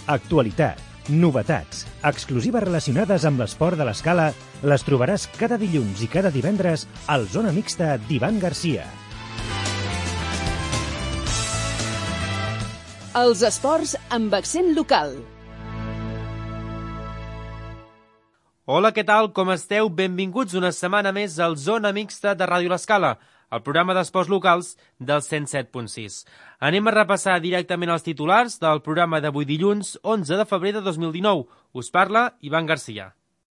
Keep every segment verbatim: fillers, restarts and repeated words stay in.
Actualitat, novetats, exclusives relacionades amb l'esport de l'Escala les trobaràs cada dilluns i cada divendres al Zona Mixta d'Ivan Garcia. Els esports amb accent local. Hola, què tal? Com esteu? Benvinguts una setmana més al Zona Mixta de Ràdio l'Escala, el programa d'esports locals del cent set punt sis. Anem a repassar directament els titulars del programa d'avui dilluns, onze de febrer de dos mil dinou. Us parla Ivan Garcia.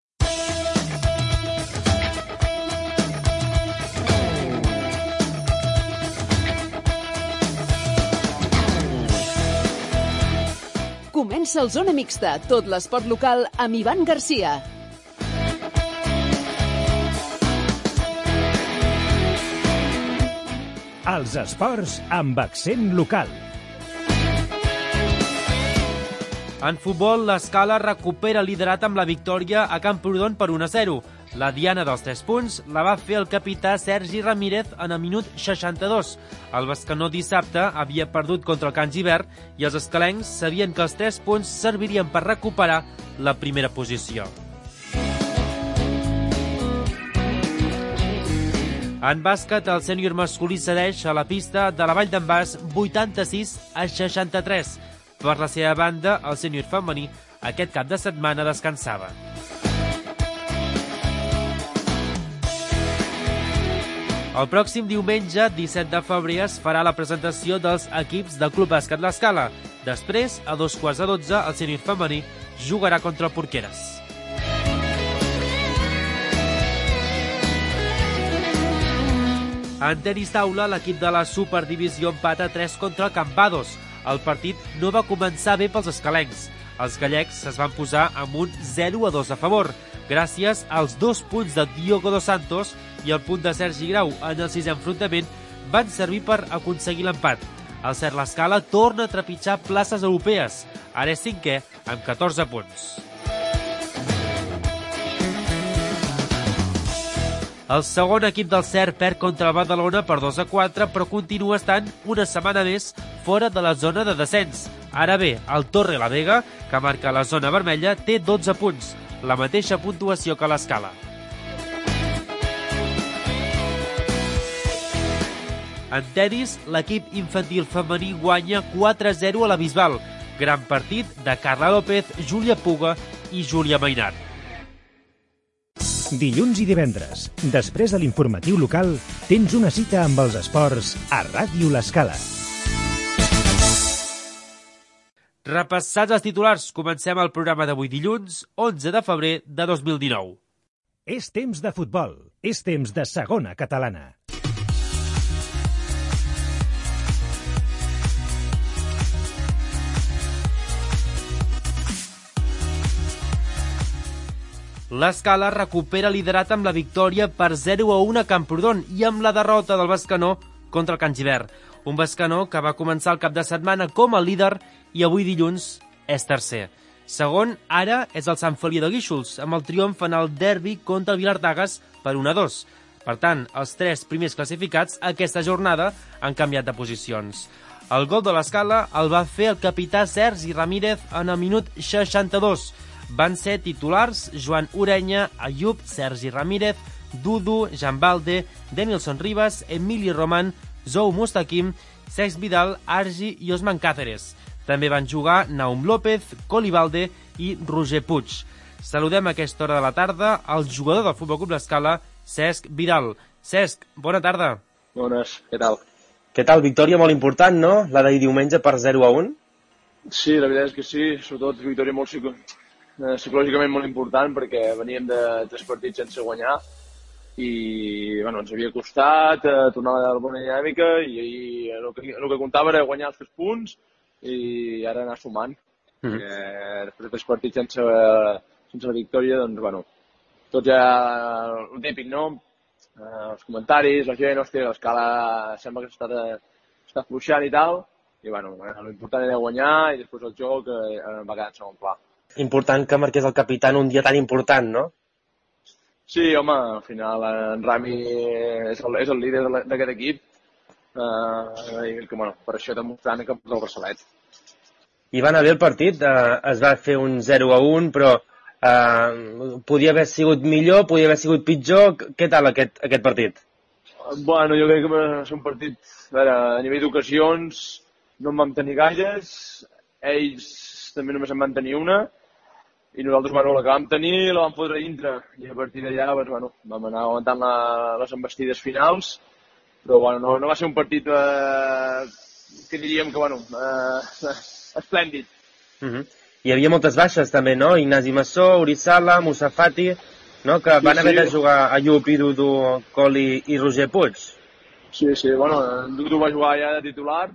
Comença el Zona Mixta, tot l'esport local amb Ivan Garcia. Els esports amb accent local. En futbol, l'Escala recupera el liderat amb la victòria a Camprodon per un a zero. La diana dels tres punts la va fer el capità Sergi Ramírez en el minut seixanta-dos. El Bescanó dissabte havia perdut contra el Can Gibert i els escalencs sabien que els tres punts servirien per recuperar la primera posició. En bàsquet, el sènior masculí cedeix a la pista de la Vall d'en Bas vuitanta-sis a seixanta-tres. Per la seva banda, el sènior femení aquest cap de setmana descansava. El pròxim diumenge, disset de febrer, es farà la presentació dels equips del Club Bàsquet l'Escala. Després, a dos quarts de dotze, el sènior femení jugarà contra el Porqueres. En tenis taula, l'equip de la Superdivisió empata tres contra el Campados. El partit no va començar bé pels escalencs. Els gallecs es van posar amb un zero a dos a favor, gràcies als dos punts de Diogo dos Santos i el punt de Sergi Grau en el sisè enfrontament van servir per aconseguir l'empat. El Cert l'Escala torna a trepitjar places europees. Ara és cinquè amb catorze punts. El segon equip del Cert perd contra el Badalona per dos a quatre, però continua estant una setmana més fora de la zona de descens. Ara bé, el Torre la Vega, que marca la zona vermella, té dotze punts, la mateixa puntuació que l'Escala. En tenis, l'equip infantil femení guanya quatre a zero a la Bisbal. Gran partit de Carla López, Júlia Puga i Júlia Mainart. Dilluns i divendres, després de l'informatiu local, tens una cita amb els esports a Ràdio l'Escala. Repassats els titulars, comencem el programa d'avui dilluns, onze de febrer de dos mil dinou. És temps de futbol, és temps de segona catalana. L'Escala recupera liderat amb la victòria per zero a un a Camprodon i amb la derrota del Bescanó contra el Can Gibert. Un Bescanó que va començar el cap de setmana com a líder i avui dilluns és tercer. Segon, ara és el Sant Feliu de Guíxols, amb el triomf en el derbi contra el Vilardagas per un a dos. Per tant, els tres primers classificats aquesta jornada han canviat de posicions. El gol de l'Escala el va fer el capità Sergi Ramírez en el minut seixanta-dos. Van ser titulars Joan Urenya, Ayub, Sergi Ramírez, Dudu, Jean Balde, Denilson Ribas, Emili Roman, Zou Mustaquim, Cesc Vidal, Argi i Osman Cáceres. També van jugar Naum López, Colibalde i Roger Puig. Saludem a aquesta hora de la tarda al jugador del Futbol Club l'Escala, Cesc Vidal. Cesc, bona tarda. Bones, què tal? Què tal? Victòria molt important, no? La d'ahir diumenge per zero a un? Sí, la veritat és que sí. Sobretot victòria molt psicològica. psicològicament molt important perquè veníem de tres partits sense guanyar i bueno, ens havia costat eh, tornar a la bona dinàmica i ahir el que, el que comptava era guanyar els tres punts i ara anar sumant. Mm -hmm. perquè després de tres partits sense, sense la victòria, doncs bueno, tot ja el típic, no? Eh, els comentaris, la gent, hòstia, l'Escala sembla que s'està està fluixant i tal, i bueno, l'important era guanyar i després el joc eh, va quedar en segon pla. Important que marqués el capità en un dia tan important, no? Sí, home, al final en Rami és el, és el líder d'aquest equip uh, i que, bueno, per això demostrant que porta el braçalet. I va anar bé el partit, eh, es va fer un zero a un, però eh, podia haver sigut millor, podia haver sigut pitjor. Què tal aquest, aquest partit? Bueno, jo crec que va ser un partit, a veure, a nivell d'ocasions no en vam tenir gaires, ells també només en van tenir una, i nosaltres, bueno, la que vam tenir la vam fotre dintre, i a partir d'allà, doncs, bueno, vam anar aguantant la, les embestides finals, però, bueno, no, no va ser un partit eh, que diríem que, bueno, eh, esplèndid. Uh -huh. Hi havia moltes baixes també, no? Ignasi Massó, Urisala, Moussa Fati, no? Que van sí, haver sí. de jugar a Llup i Dudu, Coli i Roger Puig. Sí, sí, bueno, Dudu va jugar ja de titular,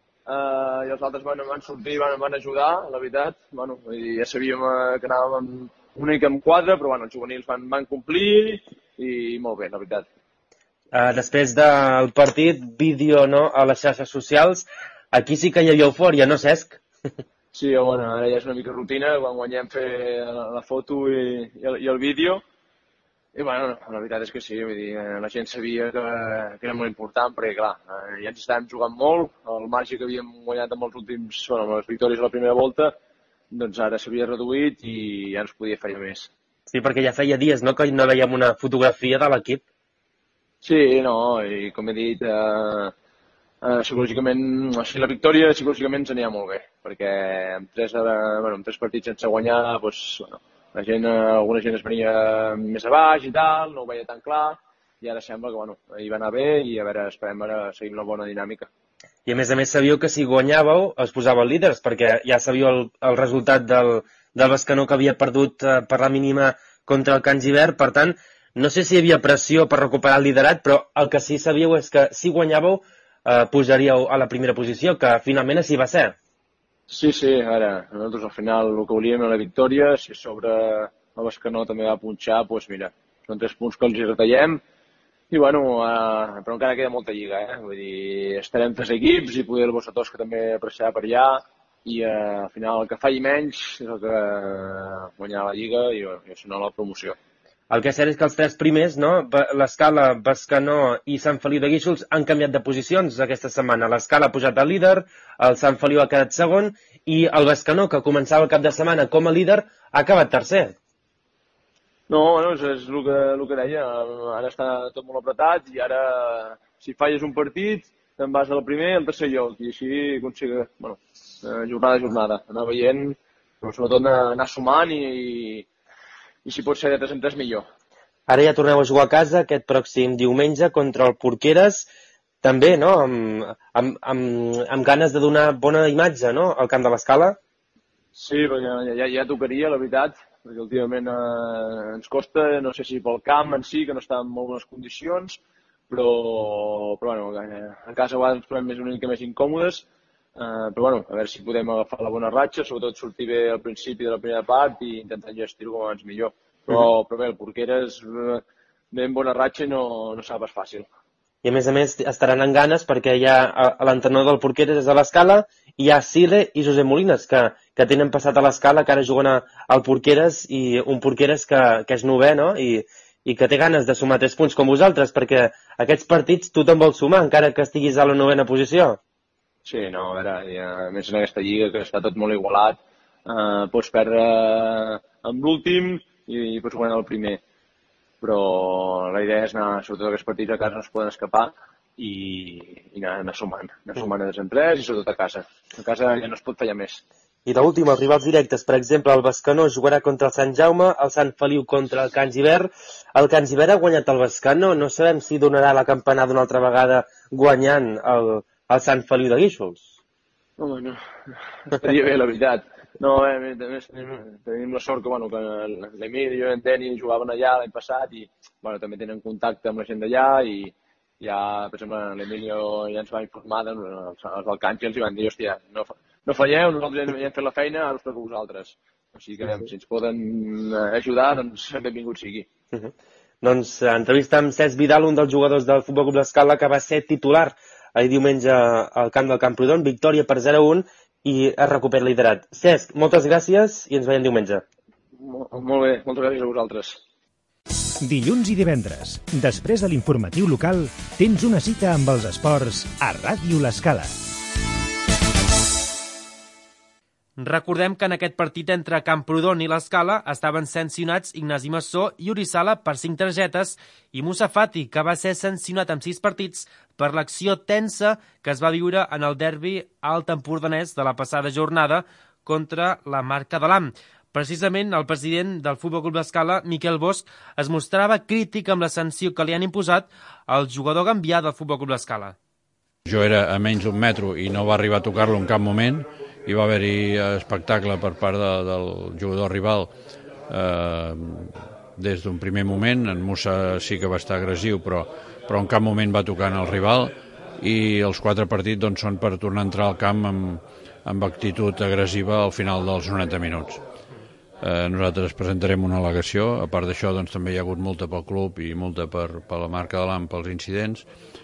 Uh, i els altres van, van sortir i van, van ajudar, la veritat. Bueno, i ja sabíem uh, que anàvem amb una mica amb quatre, però bueno, els juvenils van, van complir i, i molt bé, la veritat. Uh, després del partit, vídeo, no?, a les xarxes socials, aquí sí que hi havia eufòria, no, Cesc? Sí, bueno, ara ja és una mica rutina, quan guanyem fer la, la foto i, i, el, i el vídeo. I bueno, la veritat és que sí, vull dir, la gent sabia que, que era molt important, perquè clar, ja ens estàvem jugant molt, el marge que havíem guanyat amb els últims, bueno, amb les victòries a la primera volta, doncs ara s'havia reduït i ja ens podia fer més. Sí, perquè ja feia dies, no?, que no veiem una fotografia de l'equip. Sí, no, i com he dit, eh, eh, psicològicament, o sigui, la victòria psicològicament ens anirà molt bé, perquè amb tres, eh, bueno, amb tres partits sense guanyar, doncs, bueno, la gent, alguna gent es venia més a baix i tal, no ho veia tan clar, i ara sembla que, bueno, hi va anar bé i a veure, esperem ara seguir una bona dinàmica. I a més a més sabíeu que si guanyàveu es posàveu líders, perquè ja sabíeu el, el resultat del, del Bescanó que havia perdut eh, per la mínima contra el Can Gibert, per tant, no sé si hi havia pressió per recuperar el liderat, però el que sí sabíeu és que si guanyàveu eh, pujaríeu a la primera posició, que finalment així va ser. Sí, sí, ara, nosaltres al final el que volíem era la victòria, si sobre el Bescanó també va punxar, doncs mira, són tres punts que els hi retallem, i bueno, eh, però encara queda molta lliga, eh? Vull dir, estarem tres equips i poder el Bossatós que també apreciarà per allà, i eh, al final el que falli menys és el que guanyarà la lliga i, i això no la promoció. El que és cert és que els tres primers, no? L'Escala, Bescanó i Sant Feliu de Guíxols han canviat de posicions aquesta setmana. L'Escala ha pujat al líder, el Sant Feliu ha quedat segon i el Bescanó, que començava el cap de setmana com a líder, ha acabat tercer. No, no, és, és el, que, el que deia. Ara està tot molt apretat i ara, si falles un partit, te'n vas al primer i al tercer lloc. I així aconseguir, bueno, jornada a jornada, anar veient, però sobretot anar, anar sumant i... i si pot ser de tres en tres millor. Ara ja torneu a jugar a casa aquest pròxim diumenge contra el Porqueres, també, no?, amb, amb, amb, amb ganes de donar bona imatge, no?, al camp de l'Escala. Sí, perquè ja, ja tocaria, la veritat, perquè últimament eh, ens costa, no sé si pel camp en si, que no està en molt bones condicions, però, però bueno, a casa a vegades ens trobem més una mica més incòmodes, Uh, però bueno, a veure si podem agafar la bona ratxa, sobretot sortir bé al principi de la primera part i intentar gestir-ho com abans millor. Però, uh -huh. però bé, el Porqueres ve en bona ratxa i no, no serà pas fàcil. I a més a més estaran en ganes perquè ja l'entrenador del Porqueres és a l'Escala i hi ha Sile i Josep Molines que, que tenen passat a l'Escala, que ara juguen a, al Porqueres, i un Porqueres que, que és novè, no?, i, i que té ganes de sumar tres punts com vosaltres, perquè aquests partits tothom vol sumar encara que estiguis a la novena posició. Sí, no, a veure, ja, a més en aquesta lliga que està tot molt igualat, eh, pots perdre amb l'últim i, i pots guanyar el primer. Però la idea és anar, sobretot aquests partits a casa no es poden escapar i, i anar, anar sumant, anar sumant a tres en tres i sobretot a casa. A casa ja no es pot fallar més. I l'últim, els rivals directes, per exemple, el Bescanó jugarà contra el Sant Jaume, el Sant Feliu contra el Can Gibert. El Can Gibert ha guanyat el Bescanó, no sabem si donarà la campanada una altra vegada guanyant el el Sant Feliu de Guíxols. No, bueno, estaria bé, la veritat. No, eh, a més, tenim, tenim la sort que, bueno, que l'Emili i en Deni jugaven allà l'any passat i, bueno, també tenen contacte amb la gent d'allà i ja, per exemple, l'Emilio ja ens va informar, els, els del Canxi els van dir, hòstia, no, no falleu, nosaltres ja hem fet la feina, ara us toca a vosaltres. O sigui que, si ens poden ajudar, doncs benvingut sigui. Uh -huh. Doncs entrevista amb Cesc Vidal, un dels jugadors del Futbol Club l'Escala, que va ser titular ahir diumenge al camp del Camprodon, victòria per zero a un i es recupera el liderat. Cesc, moltes gràcies i ens veiem diumenge. Molt, molt bé, moltes gràcies a vosaltres. Dilluns i divendres, després de l'informatiu local, tens una cita amb els esports a Ràdio l'Escala. Recordem que en aquest partit entre Camprodon i l'Escala estaven sancionats Ignasi Massó i Uri Sala per cinc targetes i Musa Fati, que va ser sancionat amb sis partits per l'acció tensa que es va viure en el derbi alt empordanès de la passada jornada contra la Marca de l'Am. Precisament, el president del Futbol Club d'Escala, Miquel Bosch, es mostrava crític amb la sanció que li han imposat al jugador gambià del Futbol Club d'Escala. Jo era a menys d'un metro i no va arribar a tocar-lo en cap moment. Hi va haver-hi espectacle per part de, del jugador rival eh, des d'un primer moment. En Musa sí que va estar agressiu, però, però en cap moment va tocar en el rival, i els quatre partits doncs, són per tornar a entrar al camp amb, amb actitud agressiva al final dels noranta minuts. Eh, nosaltres presentarem una al·legació. A part d'això, doncs, també hi ha hagut multa pel club i multa per, per la Marca de l'Am pels incidents,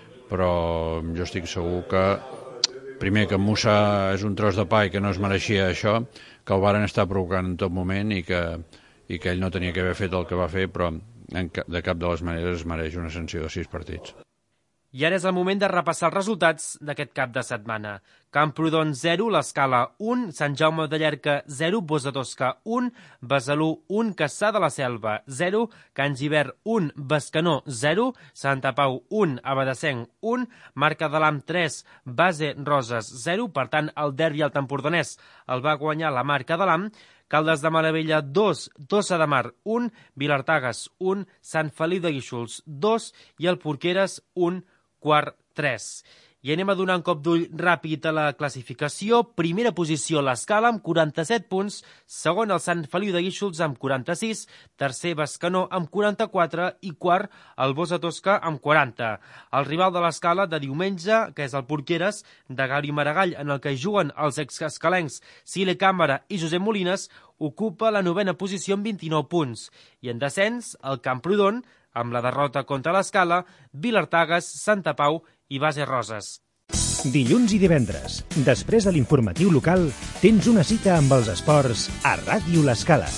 però jo estic segur que primer que Musa és un tros de pa i que no es mereixia això, que el varen estar provocant en tot moment i que, i que ell no tenia que haver fet el que va fer, però en, de cap de les maneres es mereix una sanció de sis partits. I ara és el moment de repassar els resultats d'aquest cap de setmana. Camprodon zero, l'Escala un, Sant Jaume de Llierca zero, Bossa Tosca un, Besalú un, Cassà de la Selva zero, Can Gibert un, Bescanó zero, Santa Pau un, Abadassenc un, Marca de l'Am tres, Base Roses zero, per tant el derbi alt empordanès el va guanyar la Marca de l'Am, Caldes de Malavella dos, Tossa de Mar un, Vilartagas un, Sant Feliu de Guíxols dos i el Porqueres un, quart tres. I anem a donar un cop d'ull ràpid a la classificació. Primera posició l'Escala amb quaranta-set punts, segon el Sant Feliu de Guíxols amb quaranta-sis, tercer Bescanó amb quaranta-quatre i quart el Bossa Tosca amb quaranta. El rival de l'Escala de diumenge, que és el Porqueres, de Gari Maragall, en el que juguen els exescalencs Sile Càmera i Josep Molines, ocupa la novena posició amb vint-i-nou punts. I en descens, el Camprodon, amb la derrota contra l'Escala, Vilartagas, Santa Pau i Base Roses. Dilluns i divendres, després de l'informatiu local, tens una cita amb els esports a Ràdio l'Escala.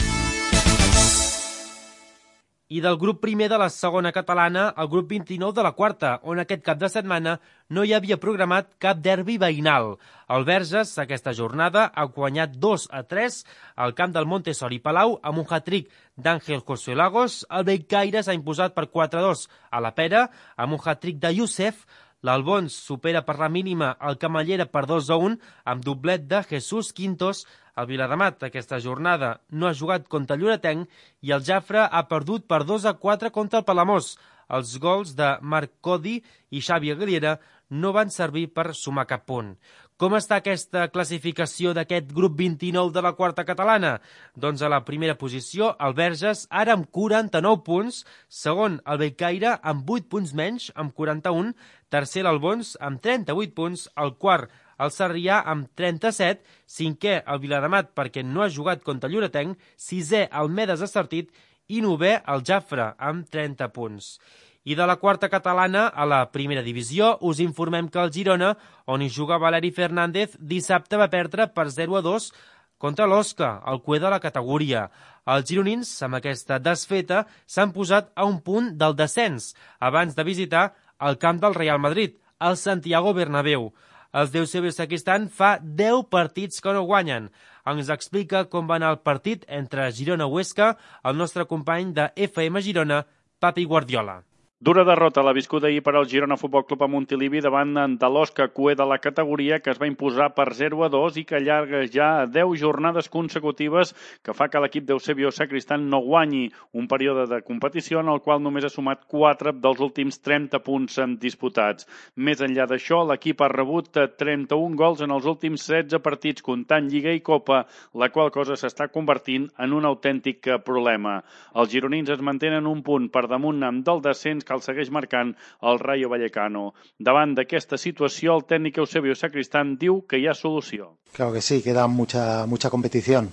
I del grup primer de la segona catalana al grup vint-i-nou de la quarta, on aquest cap de setmana no hi havia programat cap derbi veïnal. El Verges, aquesta jornada, ha guanyat dos a tres al camp del Montessori Palau amb un hat-trick d'Àngel Josué Lagos. El Bellcaire s'ha imposat per quatre a dos a la Pera amb un hat-trick de Youssef. L'Albons supera per la mínima el Camallera per dos a un amb doblet de Jesús Quintos. El Viladamat aquesta jornada no ha jugat contra el Lloretenc i el Jafre ha perdut per dos a quatre contra el Palamós. Els gols de Marc Codi i Xavi Aguilera no van servir per sumar cap punt. Com està aquesta classificació d'aquest grup vint-i-nou de la quarta catalana? Doncs a la primera posició, el Verges, ara amb quaranta-nou punts, segon el Bellcaire amb vuit punts menys, amb quaranta-un, tercer l'Albons amb trenta-vuit punts, el quart el Sarrià amb trenta-set, cinquè el Viladamat perquè no ha jugat contra el Lloretenc, sisè el Medes Estartit i novè el Jafre amb trenta punts. I de la quarta catalana a la primera divisió us informem que el Girona, on hi juga Valeri Fernández, dissabte va perdre per zero a dos contra l'Osca, el cué de la categoria. Els gironins, amb aquesta desfeta, s'han posat a un punt del descens, abans de visitar el camp del Real Madrid, el Santiago Bernabéu. Els d'Eusebio Sacristán fa deu partits que no guanyen. Ens explica com va anar el partit entre Girona-Huesca el nostre company de F M Girona, Papi Guardiola. Dura derrota la viscuda ahir per al Girona Futbol Club a Montilivi davant de l'Osca, cué de la categoria, que es va imposar per zero a dos i que allarga ja deu jornades consecutives, que fa que l'equip d'Eusebio Sacristán no guanyi un període de competició en el qual només ha sumat quatre dels últims trenta punts disputats. Més enllà d'això, l'equip ha rebut trenta-un gols en els últims setze partits, comptant Lliga i Copa, la qual cosa s'està convertint en un autèntic problema. Els gironins es mantenen un punt per damunt del descens que el segueix marcant el Rayo Vallecano. Davant d'aquesta situació, el tècnic Eusebio Sacristán diu que hi ha solució. Claro que sí, queda mucha, mucha competición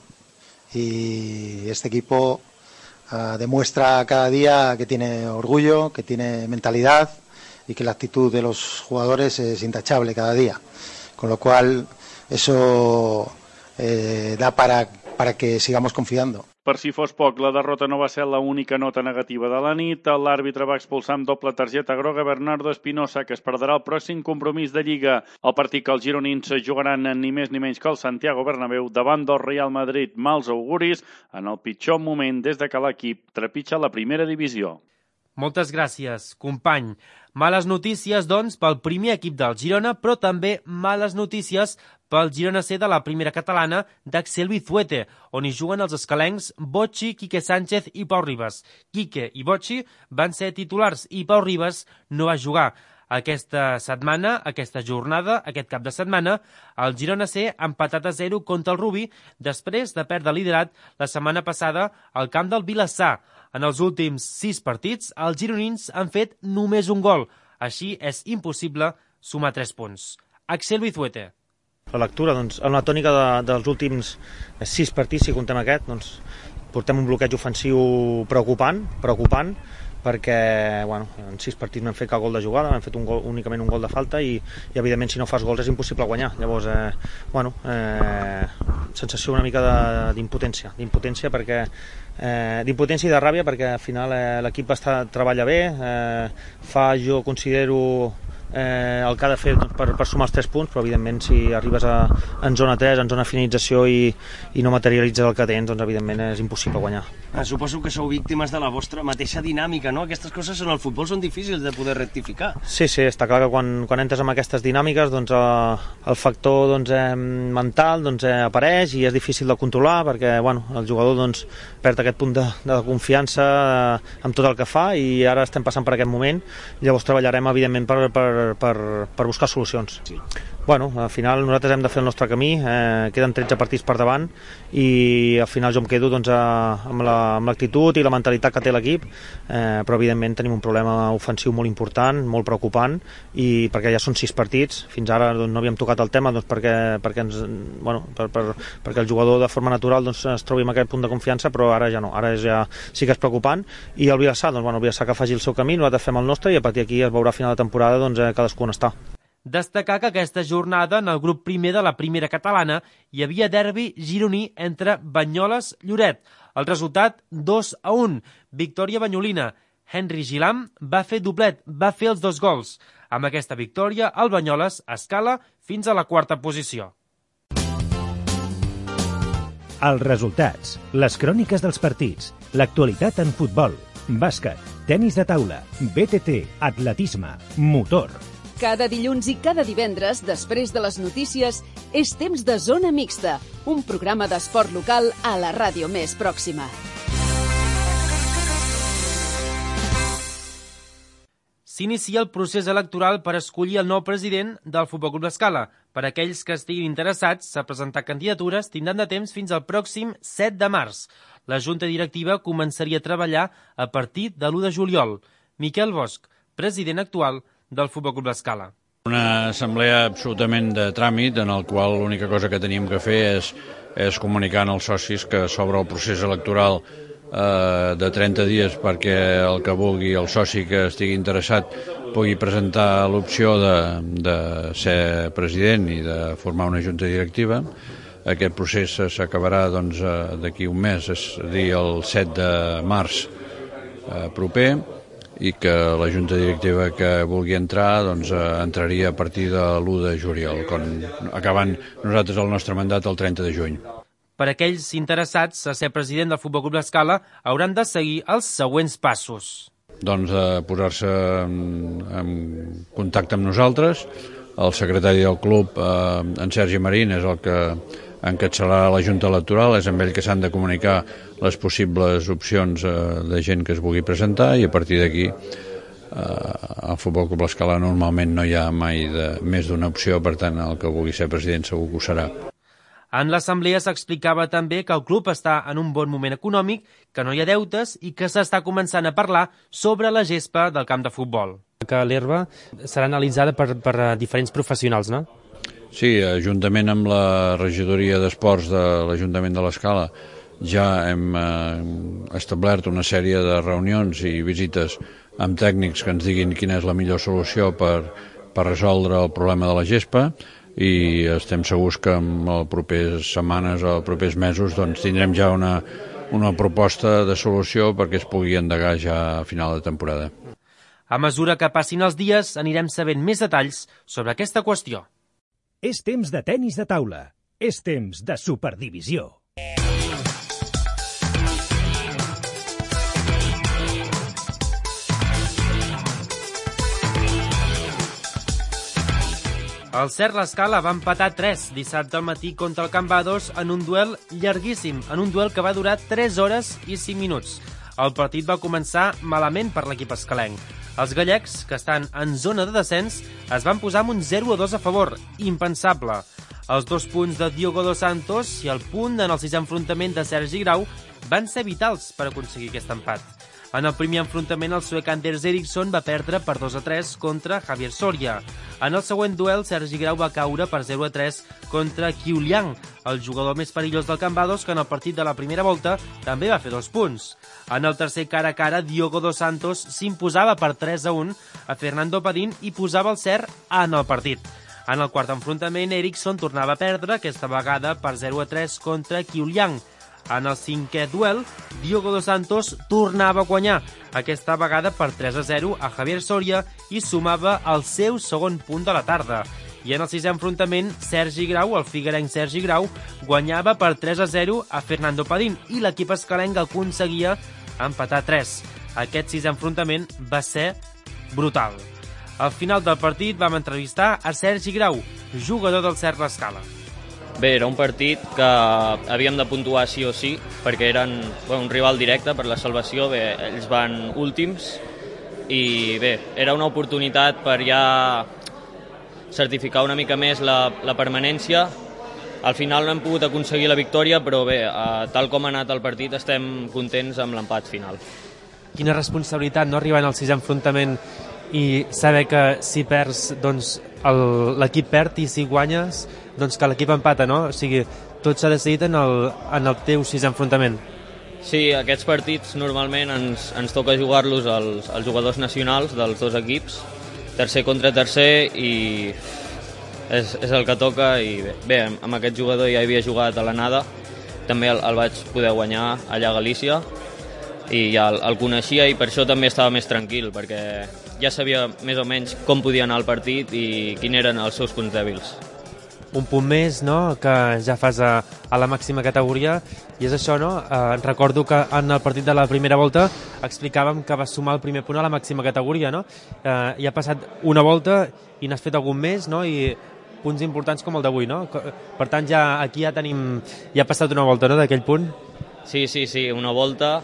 y este equipo uh, demuestra cada día que tiene orgullo, que tiene mentalidad y que la actitud de los jugadores es intachable cada día. Con lo cual, eso eh, da para, para que sigamos confiando. Per si fos poc, la derrota no va ser l'única nota negativa de la nit. L'àrbitre va expulsar amb doble targeta groga Bernardo Espinosa, que es perdrà el pròxim compromís de Lliga. El partit que els gironins jugaran ni més ni menys que el Santiago Bernabéu davant del Real Madrid. Mals auguris en el pitjor moment des de que l'equip trepitja la primera divisió. Moltes gràcies, company. Males notícies, doncs, pel primer equip del Girona, però també males notícies pel Girona C de la primera catalana d'Axel Bizuete, on hi juguen els escalencs Bocci, Quique Sánchez i Pau Ribas. Quique i Bocci van ser titulars i Pau Ribas no va jugar. Aquesta setmana, aquesta jornada, aquest cap de setmana, el Girona C ha empatat a zero contra el Rubí després de perdre liderat la setmana passada al camp del Vilassar. En els últims sis partits, els gironins han fet només un gol. Així és impossible sumar tres punts. Axel Bizuete. La lectura, doncs, en la tònica de, dels últims sis partits, si comptem aquest, doncs, portem un bloqueig ofensiu preocupant, preocupant, perquè bueno, en sis partits no hem fet cap gol de jugada, hem fet un gol, únicament un gol de falta i, i evidentment si no fas gols és impossible guanyar. Llavors, eh, bueno, eh, sensació una mica d'impotència, d'impotència perquè eh, d'impotència i de ràbia perquè al final eh, l'equip està, treballa bé, eh, fa, jo considero eh, el que ha de fer doncs, per, per sumar els tres punts, però evidentment si arribes a, en zona tres, en zona finalització i, i no materialitzes el que tens, doncs evidentment és impossible guanyar. Ah, suposo que sou víctimes de la vostra mateixa dinàmica, no? Aquestes coses en el futbol són difícils de poder rectificar. Sí, sí, està clar que quan, quan entres en aquestes dinàmiques doncs, eh, el factor doncs, eh, mental doncs, eh, apareix i és difícil de controlar perquè bueno, el jugador doncs, perd aquest punt de, de confiança eh, amb tot el que fa i ara estem passant per aquest moment, llavors treballarem evidentment per, per, per, per buscar solucions. Sí. Bueno, al final nosaltres hem de fer el nostre camí, eh, queden tretze partits per davant i al final jo em quedo doncs, a, amb l'actitud la, i la mentalitat que té l'equip, eh, però evidentment tenim un problema ofensiu molt important, molt preocupant, i perquè ja són sis partits, fins ara doncs, no havíem tocat el tema doncs, perquè, perquè, ens, bueno, per, per, perquè el jugador de forma natural doncs, es trobi en aquest punt de confiança, però ara ja no, ara ja sí que és preocupant, i el Vilassar, doncs, bueno, el Vilassar que faci el seu camí, nosaltres fem el nostre i a partir d'aquí es veurà a final de temporada doncs, eh, cadascú on està. Destacar que aquesta jornada en el grup primer de la primera catalana hi havia derbi gironí entre Banyoles i Lloret. El resultat dos a un. Victòria banyolina. Henry Gilam va fer doblet, va fer els dos gols. Amb aquesta victòria, el Banyoles escala fins a la quarta posició. Els resultats, les cròniques dels partits, l'actualitat en futbol, bàsquet, tenis de taula, B T T, atletisme, motor. Cada dilluns i cada divendres, després de les notícies, és temps de Zona Mixta, un programa d'esport local a la ràdio més pròxima. S'inicia el procés electoral per escollir el nou president del Futbol Club L'Escala. Per a aquells que estiguin interessats a presentar candidatures, tindran de temps fins al pròxim set de març. La Junta Directiva començaria a treballar a partir de l'u de juliol. Miquel Bosch, president actual del Futbol Club L'Escala. Una assemblea absolutament de tràmit en el qual l'única cosa que teníem que fer és, és comunicar als socis que s'obre el procés electoral eh, de trenta dies perquè el que vulgui, el soci que estigui interessat, pugui presentar l'opció de, de ser president i de formar una junta directiva. Aquest procés s'acabarà doncs, d'aquí un mes, és a dir, el set de març eh, proper, i que la junta directiva que vulgui entrar doncs, entraria a partir de l'u de juliol, acabant nosaltres el nostre mandat el trenta de juny. Per aquells interessats a ser president del Futbol Club L'Escala hauran de seguir els següents passos. Doncs eh, posar-se en, en contacte amb nosaltres. El secretari del club, eh, en Sergi Marín, és el que encapçalarà la Junta Electoral, és amb ell que s'han de comunicar les possibles opcions eh, de gent que es vulgui presentar i a partir d'aquí eh, al Futbol Club L'Escala normalment no hi ha mai de, més d'una opció, per tant el que vulgui ser president segur que ho serà. En l'assemblea s'explicava també que el club està en un bon moment econòmic, que no hi ha deutes i que s'està començant a parlar sobre la gespa del camp de futbol. Que l'herba serà analitzada per, per diferents professionals, no? Sí, juntament amb la regidoria d'esports de l'Ajuntament de l'Escala ja hem eh, establert una sèrie de reunions i visites amb tècnics que ens diguin quina és la millor solució per, per resoldre el problema de la gespa i estem segurs que en les properes setmanes o els propers mesos doncs, tindrem ja una, una proposta de solució perquè es pugui endegar ja a final de temporada. A mesura que passin els dies, anirem sabent més detalls sobre aquesta qüestió. És temps de tenis de taula. És temps de Superdivisió. El Cert l'Escala va empatar tres dissabte al matí contra el Can Bados en un duel llarguíssim, en un duel que va durar tres hores i cinc minuts. El partit va començar malament per l'equip escalenc. Els gallecs, que estan en zona de descens, es van posar amb un zero a dos a favor, impensable. Els dos punts de Diogo dos Santos i el punt en el sisè enfrontament de Sergi Grau van ser vitals per aconseguir aquest empat. En el primer enfrontament, el suec Anders Eriksson va perdre per dos a tres contra Javier Soria. En el següent duel, Sergi Grau va caure per zero a tres contra Qiu Liang, el jugador més perillós del Can Bados, que en el partit de la primera volta també va fer dos punts. En el tercer cara a cara, Diogo dos Santos s'imposava per tres a un a Fernando Padín i posava el cert en el partit. En el quart enfrontament, Eriksson tornava a perdre, aquesta vegada per zero a tres contra Qiu Liang. En el cinquè duel, Diogo dos Santos tornava a guanyar, aquesta vegada per tres a zero a Javier Soria i sumava el seu segon punt de la tarda. I en el sisè enfrontament, Sergi Grau, el figuerenc Sergi Grau, guanyava per tres a zero a Fernando Padín i l'equip escalenc aconseguia empatar tres. Aquest sisè enfrontament va ser brutal. Al final del partit vam entrevistar a Sergi Grau, jugador del Cert l'Escala. Bé, era un partit que havíem de puntuar sí o sí, perquè eren bé, un rival directe per la salvació. Bé, ells van últims i bé, era una oportunitat per ja certificar una mica més la, la permanència. Al final no hem pogut aconseguir la victòria, però bé, eh, tal com ha anat el partit estem contents amb l'empat final. Quina responsabilitat, no?, arribar al sisè enfrontament i saber que si perds, doncs l'equip perd i si guanyes, doncs que l'equip empata, no? O sigui, tot s'ha decidit en el, en el teu sisè enfrontament. Sí, aquests partits normalment ens, ens toca jugar-los als, als jugadors nacionals dels dos equips, tercer contra tercer, i és, és el que toca. I bé, bé, amb aquest jugador ja havia jugat a l'Anada, també el, el vaig poder guanyar allà a Galícia, i ja el, el coneixia i per això també estava més tranquil, perquè ja sabia més o menys com podia anar el partit i quins eren els seus punts dèbils. Un punt més, no?, que ja fas a, a la màxima categoria, i és això, no? Eh, recordo que en el partit de la primera volta explicàvem que vas sumar el primer punt a la màxima categoria, no? Eh, i ha passat una volta i n'has fet algun més, no?, i punts importants com el d'avui, no? Per tant, ja aquí ja tenim, ja ha passat una volta, no?, d'aquell punt. Sí, sí, sí, una volta,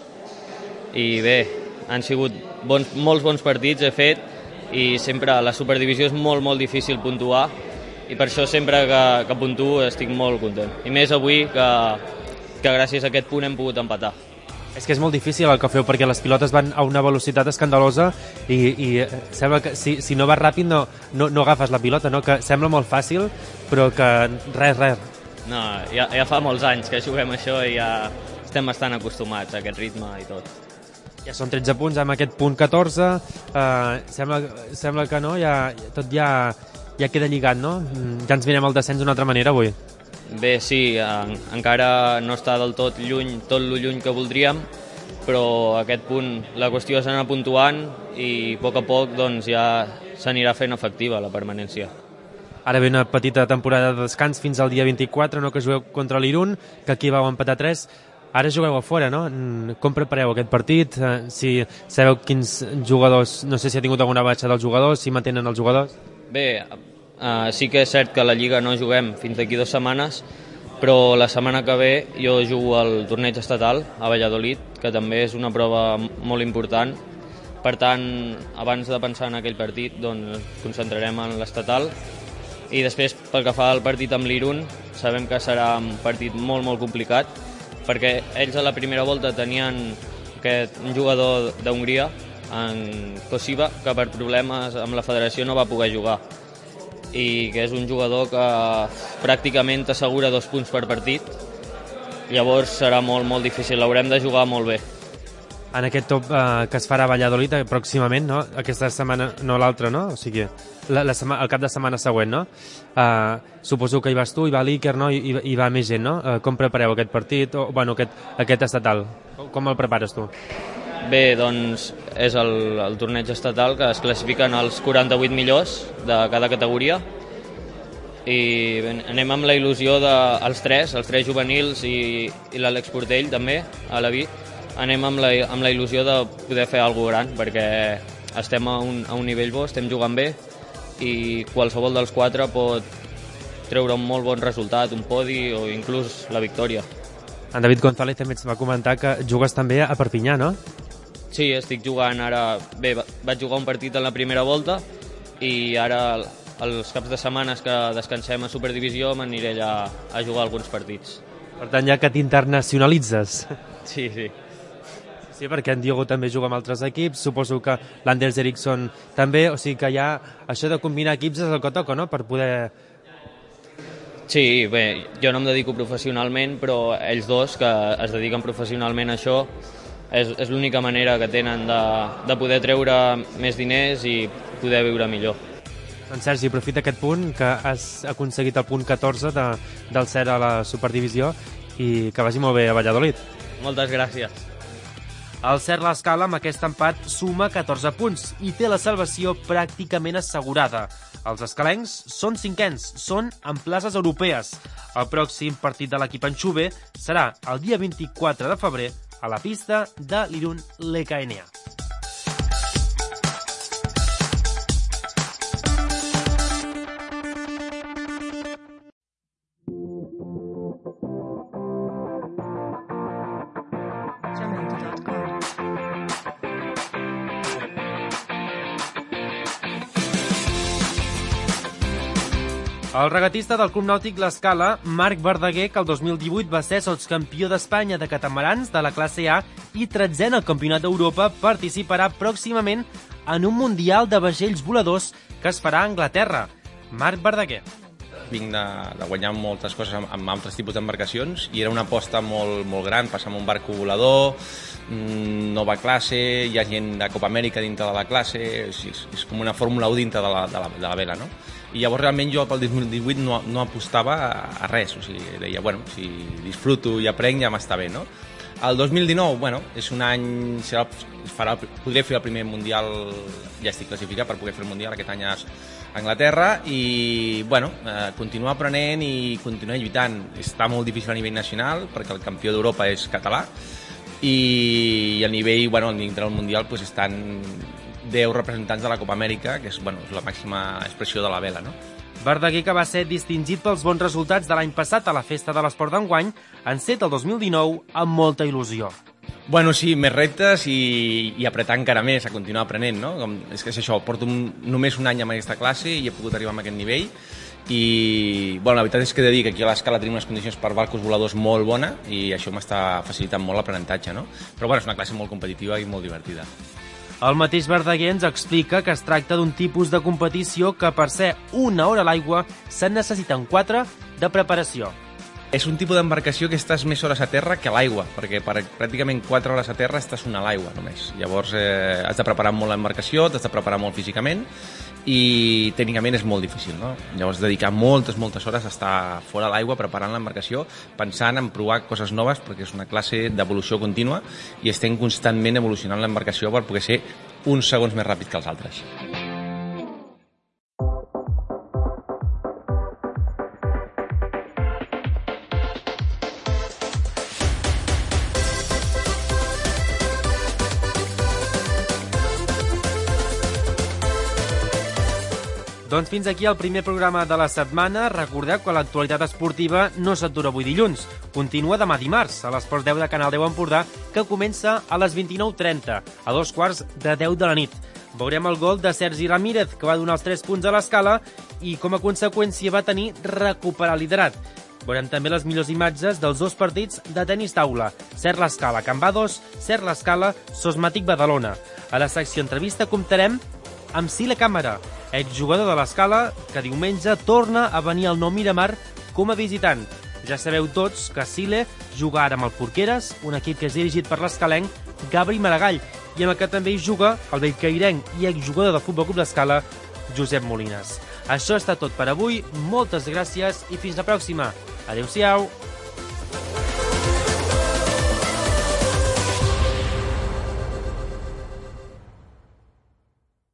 i bé, han sigut bons, molts bons partits, he fet, i sempre a la Superdivisió és molt, molt difícil puntuar, i per això sempre que, que puntuo estic molt content. I més avui que, que gràcies a aquest punt hem pogut empatar. És que és molt difícil el que feu, perquè les pilotes van a una velocitat escandalosa i, i sembla que si, si no vas ràpid no, no, no agafes la pilota, no? Que sembla molt fàcil, però que res, res. No, ja, ja fa molts anys que juguem això i ja estem bastant acostumats a aquest ritme i tot. Ja són tretze punts amb aquest punt catorze, eh, sembla, sembla que no, ja, tot ja... ja queda lligat, no? Ja ens mirem al descens d'una altra manera avui. Bé, sí, en, encara no està del tot lluny, tot lo lluny que voldríem, però aquest punt, la qüestió és anar puntuant i a poc a poc doncs, ja s'anirà fent efectiva la permanència. Ara ve una petita temporada de descans fins al dia vint-i-quatre, no?, que jugueu contra l'Irun, que aquí vau empatar tres. Ara jugueu a fora, no? Com prepareu aquest partit? Si sabeu quins jugadors, no sé si ha tingut alguna baixa dels jugadors, si mantenen els jugadors? Bé, uh, sí que és cert que a la Lliga no juguem fins d'aquí dues setmanes, però la setmana que ve jo jugo al torneig estatal a Valladolid, que també és una prova molt important. Per tant, abans de pensar en aquell partit, doncs, ens concentrarem en l'estatal. I després, pel que fa al partit amb l'Irun, sabem que serà un partit molt, molt complicat, perquè ells a la primera volta tenien aquest, un jugador d'Hongria, en Kosiva, que per problemes amb la federació no va poder jugar, i que és un jugador que pràcticament t'assegura dos punts per partit. Llavors serà molt, molt difícil, l'haurem de jugar molt bé. en aquest top eh, que es farà a Valladolid eh, pròximament, no? Aquesta setmana, no l'altra, no? O sigui, la, la sema, el cap de setmana següent, no? Uh, suposo que hi vas tu, hi va l'Iker, no? I, hi va més gent, no? Uh, com prepareu aquest partit, o bueno, aquest, aquest estatal? Com, com el prepares tu? Bé, doncs és el, el torneig estatal que es classifiquen els quaranta-vuit millors de cada categoria i bé, anem amb la il·lusió dels tres, els tres juvenils i, i l'Àlex Portell també, a la V I, anem amb la, amb la il·lusió de poder fer alguna gran, perquè estem a un, a un nivell bo, estem jugant bé i qualsevol dels quatre pot treure un molt bon resultat, un podi o inclús la victòria. En David González també ens va comentar que jugues també a Perpinyà, no? Sí, estic jugant ara... Bé, vaig jugar un partit en la primera volta i ara els caps de setmanes que descansem a Superdivisió m'aniré allà a jugar alguns partits. Per tant, ja que t'internacionalitzes. Sí, sí. Sí, perquè en Diogo també juga amb altres equips, suposo que l'Anders Eriksson també, o sigui que ja això de combinar equips és el que toca, no?, per poder... Sí, bé, jo no em dedico professionalment, però ells dos que es dediquen professionalment a això és, és l'única manera que tenen de, de poder treure més diners i poder viure millor. Doncs Sergi, aprofita aquest punt que has aconseguit el punt catorze de, del C E R a la Superdivisió i que vagi molt bé a Valladolid. Moltes gràcies. El C E R l'Escala amb aquest empat suma catorze punts i té la salvació pràcticament assegurada. Els escalencs són cinquens, són en places europees. El pròxim partit de l'equip anxuve serà el dia vint-i-quatre de febrer a la pista de l'Irun L K N A. El regatista del Club Nàutic L'Escala, Marc Verdaguer, que el dos mil divuit va ser sotscampió d'Espanya de catamarans de la classe A i tretzè al Campionat d'Europa, participarà pròximament en un Mundial de vaixells voladors que es farà a Anglaterra. Marc Verdaguer. Vinc de, de guanyar moltes coses amb, amb altres tipus d'embarcacions i era una aposta molt, molt gran, passar amb un barco volador, mmm, nova classe, hi ha gent de Copa Amèrica dintre de la classe, és, és, és com una Fórmula u dintre de la, de la, de la vela, no? I llavors realment jo pel dos mil divuit no, no apostava a, a res, o sigui, deia, bueno, si disfruto i aprenc ja m'està bé, no? El dos mil dinou, bueno, és un any, serà, farà, podré fer el primer Mundial, ja estic classificat per poder fer el Mundial aquest any a Anglaterra i, bueno, eh, continuar aprenent i continuar lluitant. Està molt difícil a nivell nacional perquè el campió d'Europa és català i a nivell, bueno, dintre del Mundial pues, estan deu representants de la Copa Amèrica, que és, bueno, és la màxima expressió de la vela, no? Verdaguer, que va ser distingit pels bons resultats de l'any passat a la Festa de l'Esport d'enguany, enceta el dos mil dinou amb molta il·lusió. Bueno, sí, més reptes i, i apretar encara més, a continuar aprenent, no? Com, és que és això, porto un, només un any amb aquesta classe i he pogut arribar a aquest nivell i, bueno, la veritat és que he de dir que aquí a l'Escala tenim unes condicions per barcos voladors molt bona i això m'està facilitant molt l'aprenentatge, no? Però, bueno, és una classe molt competitiva i molt divertida. El mateix Verdaguer ens explica que es tracta d'un tipus de competició que per ser una hora a l'aigua se'n necessiten quatre de preparació. És un tipus d'embarcació que estàs més hores a terra que a l'aigua, perquè per pràcticament quatre hores a terra estàs una a l'aigua només. Llavors eh, has de preparar molt l'embarcació, t'has de preparar molt físicament i tècnicament és molt difícil, no? Llavors dedicar moltes, moltes hores a estar fora a l'aigua preparant l'embarcació, pensant en provar coses noves, perquè és una classe d'evolució contínua i estem constantment evolucionant l'embarcació per poder ser uns segons més ràpid que els altres. Doncs fins aquí el primer programa de la setmana. Recordeu que l'actualitat esportiva no s'atura avui dilluns. Continua demà dimarts a l'Esports deu de Canal deu Empordà, que comença a les vint-i-nou trenta, a dos quarts de deu de la nit. Veurem el gol de Sergi Ramírez, que va donar els tres punts a l'Escala i com a conseqüència va tenir recuperar el liderat. Veurem també les millors imatges dels dos partits de tenis taula. C E R l'Escala, Can Bados, C E R l'Escala, Sosmatic Badalona. A la secció entrevista comptarem amb Sile Càmera, exjugador de l'Escala, que diumenge torna a venir al Nou Miramar com a visitant. Ja sabeu tots que Sile juga ara amb el Porqueres, un equip que és dirigit per l'escalenc Gabri Maragall, i en el que també hi juga el bellcairenc i exjugador del Futbol Club l'Escala, Josep Molines. Això està tot per avui, moltes gràcies i fins la pròxima. Adéu-siau!